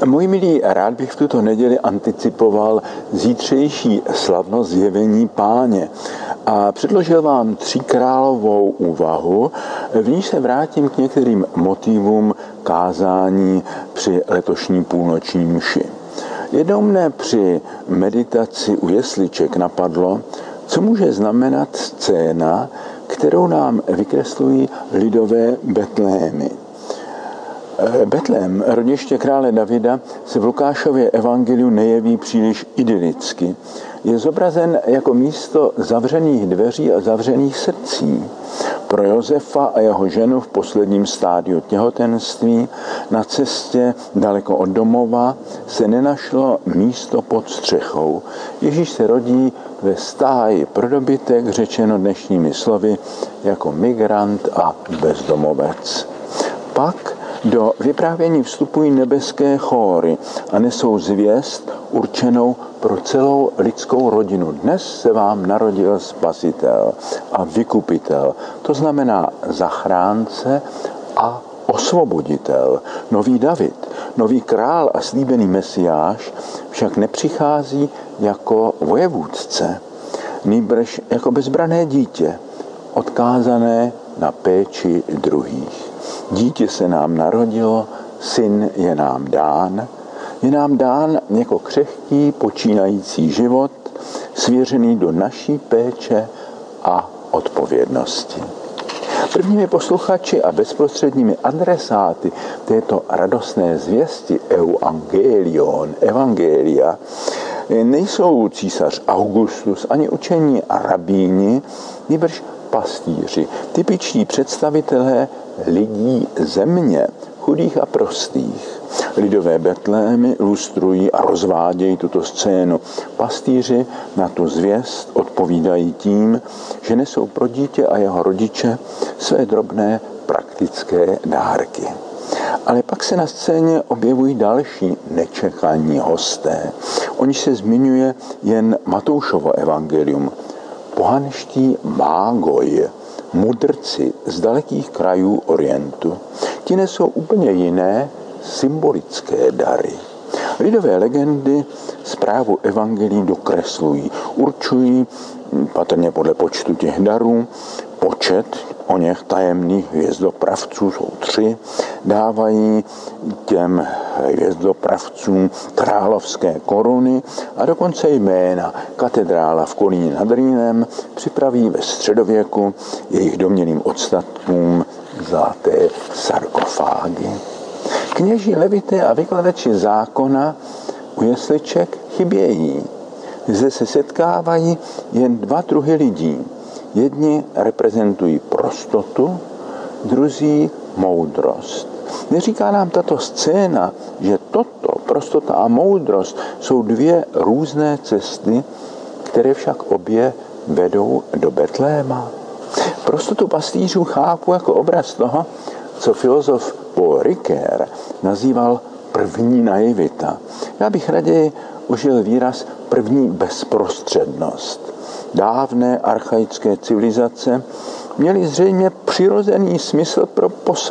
Moji milí, rád bych v tuto neděli anticipoval zítřejší slavnost zjevení Páně a předložil vám tříkrálovou úvahu, v níž se vrátím k některým motivům kázání při letošní půlnoční mši. Jednou mne při meditaci u jesliček napadlo, co může znamenat scéna, kterou nám vykreslují lidové Betlémy. Betlém, rodiště krále Davida, se v Lukášově evangeliu nejeví příliš idylicky. Je zobrazen jako místo zavřených dveří a zavřených srdcí. Pro Josefa a jeho ženu v posledním stádiu těhotenství na cestě daleko od domova se nenašlo místo pod střechou. Ježíš se rodí ve stáji pro dobytek, řečeno dnešními slovy, jako migrant a bezdomovec. Pak do vyprávění vstupují nebeské chóry a nesou zvěst určenou pro celou lidskou rodinu. Dnes se vám narodil Spasitel a Vykupitel, to znamená zachránce a osvoboditel. Nový David, nový král a slíbený Mesiáš však nepřichází jako vojevůdce, nýbrž jako bezbrané dítě, odkázané na péči druhých. Dítě se nám narodilo, syn je nám dán jako křehký počínající život, svěřený do naší péče a odpovědnosti. Prvními posluchači a bezprostředními adresáty této radostné zvěsti evangelia nejsou císař Augustus ani učení rabíni, nýbrž pastýři, typiční představitelé lidí země, chudých a prostých. Lidové Betlémy lustrují a rozvádějí tuto scénu. Pastýři na tu zvěst odpovídají tím, že nesou pro dítě a jeho rodiče své drobné praktické dárky. Ale pak se na scéně objevují další nečekaní hosté. O nich se zmiňuje jen Matoušovo evangelium. Pohanští mágoj, mudrci z dalekých krajů Orientu. Ti nesou úplně jiné symbolické dary. Lidové legendy zprávu evangelií dokreslují, určují, patrně podle počtu těch darů, počet o něch tajemných hvězdopravců, jsou 3, dávají těm hvězdopravcům královské koruny a dokonce jména. Katedrála v Kolíně nad Rýnem připraví ve středověku jejich domněným odstatkům zlaté sarkofágy. Kněží, levité a vykladači zákona u jesliček chybějí. Zde se setkávají jen 2 druhy lidí. Jedni reprezentují prostotu, druzí moudrost. Neříká nám tato scéna, že prostota a moudrost, jsou 2 různé cesty, které však obě vedou do Betléma. Prostotu pastýřů chápu jako obraz toho, co filozof Paul Ricoeur nazýval první naivita. Já bych raději užil výraz první bezprostřednost. Dávné archaické civilizace měly zřejmě přirozený smysl pro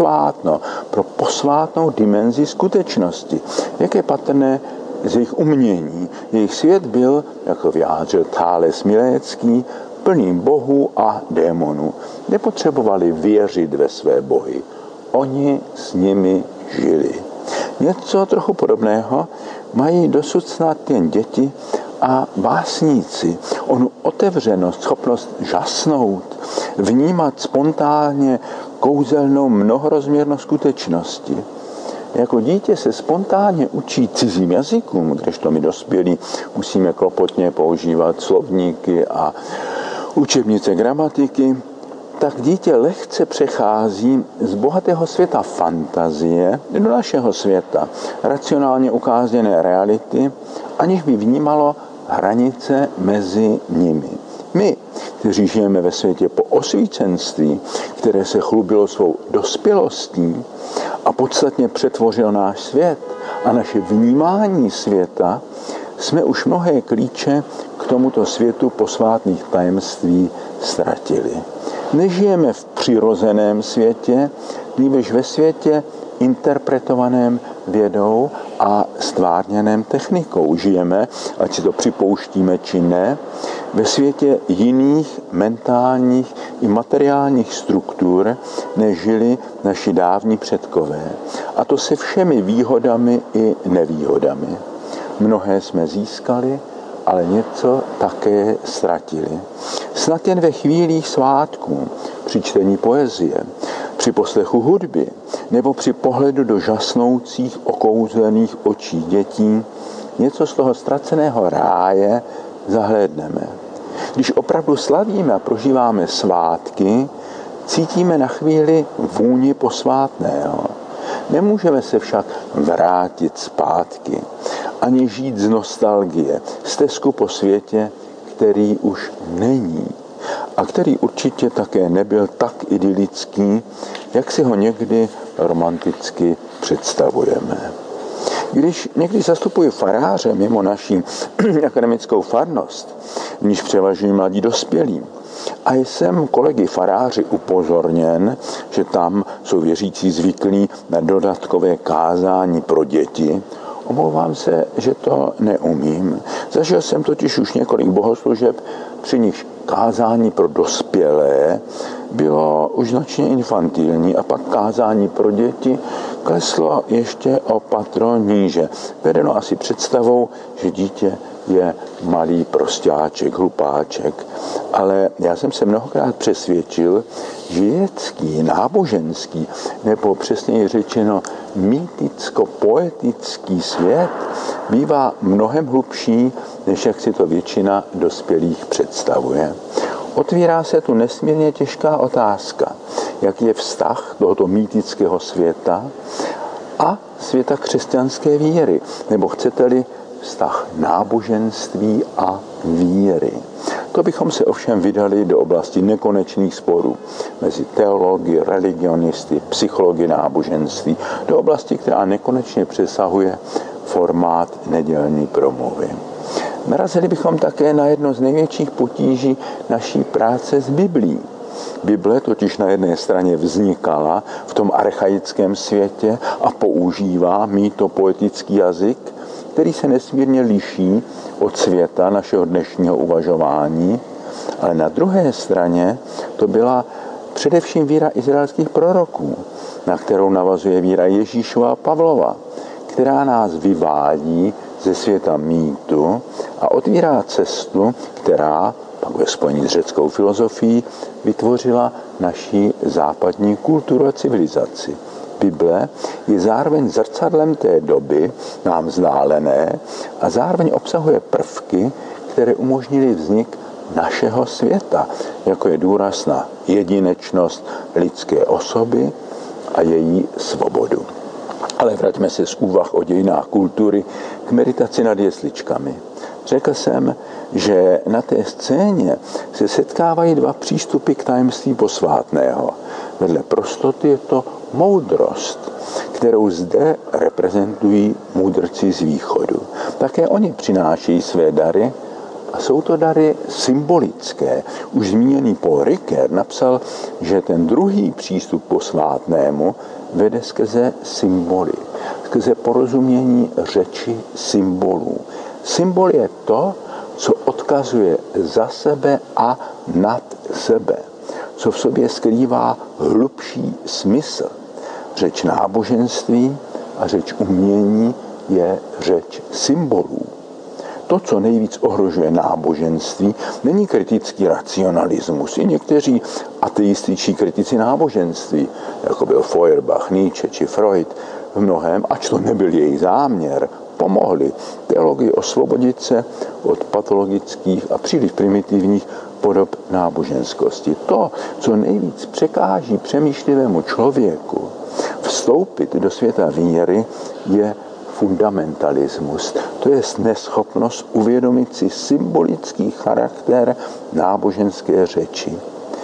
posvátnou dimenzi skutečnosti, jak je patrné z jejich umění. Jejich svět byl, jako vyjádřil Thales Milécký, plný bohů a démonů. Nepotřebovali věřit ve své bohy. Oni s nimi žili. Něco trochu podobného mají dosud snad jen děti a básníci. Onu otevřenost, schopnost žasnout, vnímat spontánně kouzelnou mnohorozměrnost skutečnosti. Jako dítě se spontánně učí cizím jazykům, kdežto my dospělí musíme klopotně používat slovníky a učebnice gramatiky, tak dítě lehce přechází z bohatého světa fantazie do našeho světa, racionálně ukázané reality, aniž by vnímalo hranice mezi nimi. My, kteří žijeme ve světě po osvícenství, které se chlubilo svou dospělostí a podstatně přetvořil náš svět a naše vnímání světa, jsme už mnohé klíče k tomuto světu posvátných tajemství ztratili. Nežijeme v přirozeném světě, nýbrž ve světě interpretovaném vědou a stvárněném technikou. Žijeme, ať si to připouštíme či ne, ve světě jiných mentálních i materiálních struktur, než žili naši dávní předkové. A to se všemi výhodami i nevýhodami. Mnohé jsme získali, ale něco také ztratili. Snad jen ve chvílích svátků, při čtení poezie, při poslechu hudby nebo při pohledu do žasnoucích okouzlených očí dětí něco z toho ztraceného ráje zahlédneme. Když opravdu slavíme a prožíváme svátky, cítíme na chvíli vůni posvátného. Nemůžeme se však vrátit zpátky, ani žít z nostalgie, stezku po světě, který už není a který určitě také nebyl tak idylický, jak si ho někdy romanticky představujeme. Když někdy zastupuji faráře mimo naši akademickou farnost, v níž převažují mladí dospělí, a jsem kolegy faráři upozorněn, že tam jsou věřící zvyklí na dodatkové kázání pro děti, omlouvám se, že to neumím. Zažil jsem totiž už několik bohoslužeb, při nichž kázání pro dospělé bylo už značně infantilní a pak kázání pro děti kleslo ještě o patro níže. Vedeno asi představou, že dítě je malý prostáček, hlupáček. Ale já jsem se mnohokrát přesvědčil, že vědecký, náboženský, nebo přesněji řečeno mýticko-poetický svět bývá mnohem hlubší, než jak si to většina dospělých představuje. Otvírá se tu nesmírně těžká otázka, jaký je vztah tohoto mýtického světa a světa křesťanské víry, nebo chcete-li vztah náboženství a víry. To bychom se ovšem vydali do oblasti nekonečných sporů mezi teology, religionisty, psychologi náboženství, do oblasti, která nekonečně přesahuje formát nedělní promluvy. Narazili bychom také na jedno z největších potíží naší práce s Biblí. Bible totiž na jedné straně vznikala v tom archaickém světě a používá mýtopoetický jazyk, který se nesmírně liší od světa našeho dnešního uvažování, ale na druhé straně to byla především víra izraelských proroků, na kterou navazuje víra Ježíšova a Pavlova, která nás vyvádí ze světa mýtu a otvírá cestu, která, pak ve spojení s řeckou filozofií, vytvořila naši západní kulturu a civilizaci. Bible je zároveň zrcadlem té doby, nám vzdálené, a zároveň obsahuje prvky, které umožnily vznik našeho světa, jako je důraz na jedinečnost lidské osoby a její svobodu. Ale vraťme se z úvah o dějinách kultury k meditaci nad jesličkami. Řekl jsem, že na té scéně se setkávají dva přístupy k tajemství posvátného. Vedle prostoty je to moudrost, kterou zde reprezentují mudrci z východu. Také oni přinášejí své dary a jsou to dary symbolické. Už zmíněný Paul Ricoeur napsal, že ten druhý přístup posvátnému vede skrze symboly, skrze porozumění řeči symbolů. Symbol je to, co odkazuje za sebe a nad sebe, co v sobě skrývá hlubší smysl. Řeč náboženství a řeč umění je řeč symbolů. To, co nejvíc ohrožuje náboženství, není kritický racionalismus. I někteří ateističtí kritici náboženství, jako byl Feuerbach, Nietzsche či Freud, v mnohém, ač to nebyl jejich záměr, pomohli teologii osvobodit se od patologických a příliš primitivních podob náboženskosti. To, co nejvíc překáží přemýšlivému člověku vstoupit do světa víry, je fundamentalismus. To je neschopnost uvědomit si symbolický charakter náboženské řeči.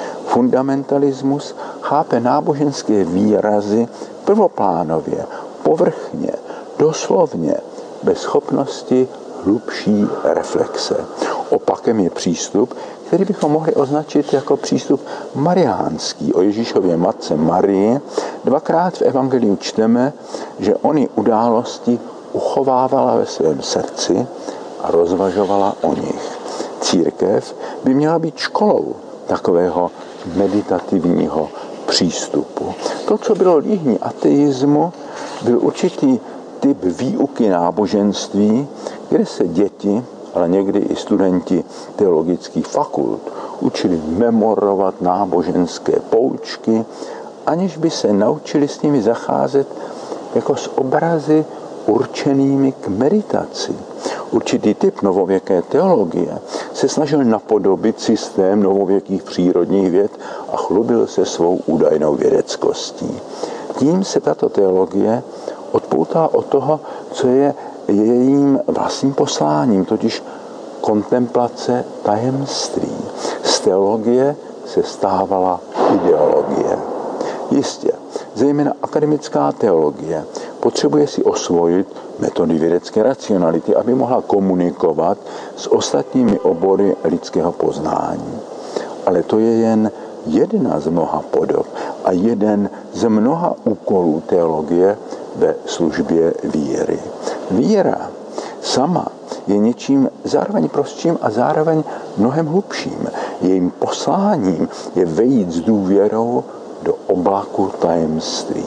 Fundamentalismus chápe náboženské výrazy prvoplánově, povrchně, doslovně, bez schopnosti hlubší reflexe. Opakem je přístup, který bychom mohli označit jako přístup mariánský. O Ježíšově matce Marii dvakrát v evangeliu čteme, že ony události uchovávala ve svém srdci a rozvažovala o nich. Církev by měla být školou takového meditativního přístupu. To, co bylo líhní ateismu, byl určitý typ výuky náboženství, kde se děti, ale někdy i studenti teologických fakult učili memorovat náboženské poučky, aniž by se naučili s nimi zacházet jako s obrazy určenými k meditaci. Určitý typ novověké teologie se snažil napodobit systém novověkých přírodních věd a chlubil se svou údajnou vědeckostí. Tím se tato teologie odpoutá od toho, co je jejím vlastním posláním, totiž kontemplace tajemství. Z teologie se stávala ideologie. Jistě, zejména akademická teologie potřebuje si osvojit metody vědecké racionality, aby mohla komunikovat s ostatními obory lidského poznání. Ale to je jen jedna z mnoha podob a jeden z mnoha úkolů teologie ve službě víry. Víra sama je něčím zároveň prostším a zároveň mnohem hlubším. Jejím posláním je vejít s důvěrou do oblaku tajemství.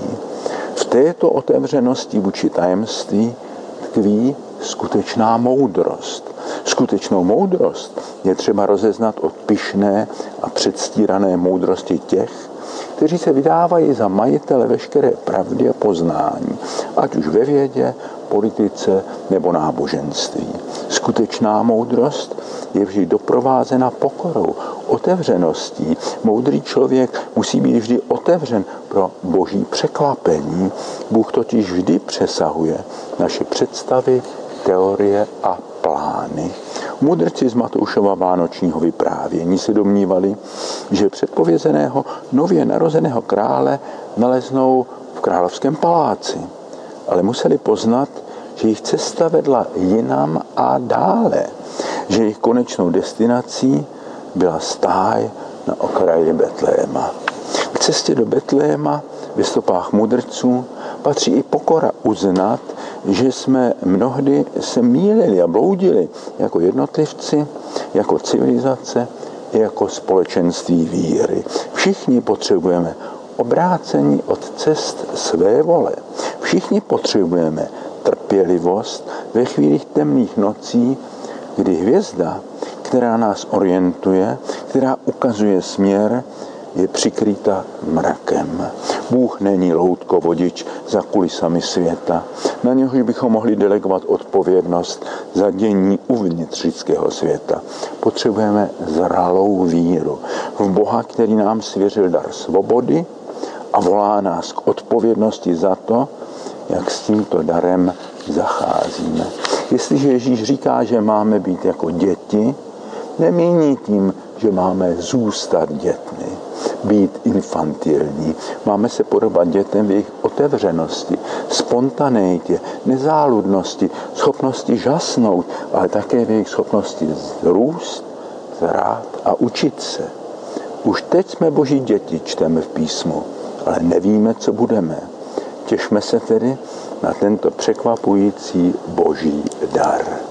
V této otevřenosti vůči tajemství tkví skutečná moudrost. Skutečnou moudrost je třeba rozeznat od pyšné a předstírané moudrosti těch, kteří se vydávají za majitele veškeré pravdy a poznání, ať už ve vědě, politice nebo náboženství. Skutečná moudrost je vždy doprovázena pokorou, otevřeností. Moudrý člověk musí být vždy otevřen pro boží překvapení. Bůh totiž vždy přesahuje naše představy, teorie a plány. Mudrci z Matoušova vánočního vyprávění se domnívali, že předpovězeného nově narozeného krále naleznou v královském paláci. Ale museli poznat, že jejich cesta vedla jinam a dále, že jejich konečnou destinací byla stáj na okraji Betléma. K cestě do Betléma ve stopách mudrců patří i pokora uznat, že jsme mnohdy se mýlili a bloudili jako jednotlivci, jako civilizace i jako společenství víry. Všichni potřebujeme obrácení od cest své vole. Všichni potřebujeme trpělivost ve chvílích temných nocí, kdy hvězda, která nás orientuje, která ukazuje směr, je přikryta mrakem. Bůh není loutkovodič za kulisami světa. Na něhož bychom mohli delegovat odpovědnost za dění uvnitř lidského světa. Potřebujeme zralou víru v Boha, který nám svěřil dar svobody a volá nás k odpovědnosti za to, jak s tímto darem zacházíme. Jestliže Ježíš říká, že máme být jako děti, nemíní tím, že máme zůstat dětmi, být infantilní. Máme se podobat dětem v jejich otevřenosti, spontaneitě, nezáludnosti, schopnosti žasnout, ale také v jejich schopnosti růst, zrát a učit se. Už teď jsme Boží děti, čteme v písmu, ale nevíme, co budeme. Těšme se tedy na tento překvapující Boží dar.